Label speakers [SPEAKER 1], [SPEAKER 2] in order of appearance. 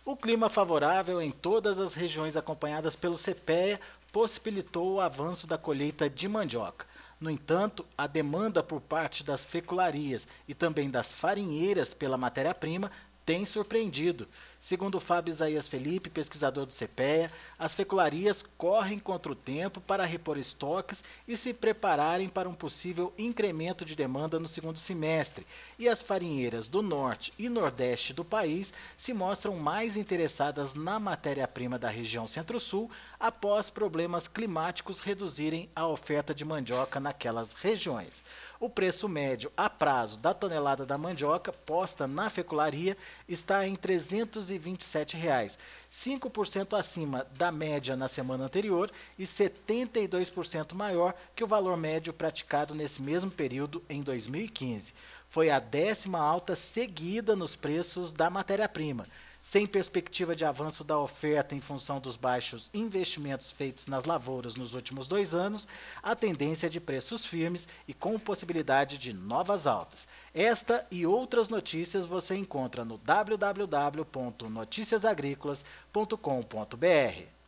[SPEAKER 1] O clima favorável em todas as regiões acompanhadas pelo CPEA possibilitou o avanço da colheita de mandioca. No entanto, a demanda por parte das fecularias e também das farinheiras pela matéria-prima tem surpreendido. Segundo Fábio Isaías Felipe, pesquisador do CPEA, as fecularias correm contra o tempo para repor estoques e se prepararem para um possível incremento de demanda no segundo semestre, e as farinheiras do norte e nordeste do país se mostram mais interessadas na matéria-prima da região centro-sul após problemas climáticos reduzirem a oferta de mandioca naquelas regiões. O preço médio a prazo da tonelada da mandioca posta na fecularia está em R$ 327, 5% acima da média na semana anterior e 72% maior que o valor médio praticado nesse mesmo período em 2015. Foi a 10ª alta seguida nos preços da matéria-prima. Sem perspectiva de avanço da oferta em função dos baixos investimentos feitos nas lavouras nos últimos 2 anos, a tendência é de preços firmes e com possibilidade de novas altas. Esta e outras notícias você encontra no www.noticiasagricolas.com.br.